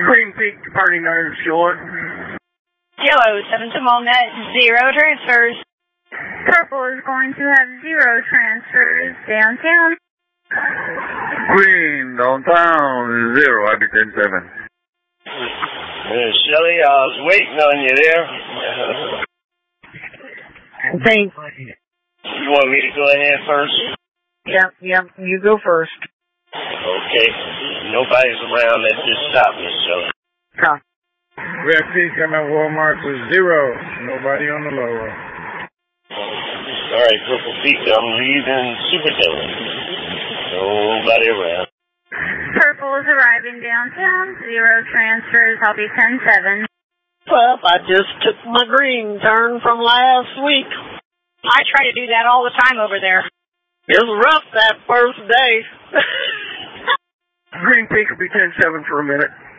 Green Peak departing 9 short. Yellow, 7 small net, 0 transfers. Purple is going to have 0 transfers downtown. Green, downtown, 0, I'll be 10-7. Shelly, I was waiting on you there. Thanks. You want me to go ahead first? Yep, you go first. Okay. Nobody's around that just stopped me, Shelly. Copy. Red Peak, I'm at Walmart with 0. Nobody on the lower. All right, Purple Peak, I'm leaving Superdome. Nobody around. Purple is arriving downtown. 0 transfers. I'll be 10-7. Well, I just took my green turn from last week. I try to do that all the time over there. It was rough that first day. Green Peak will be 10-7 for a minute.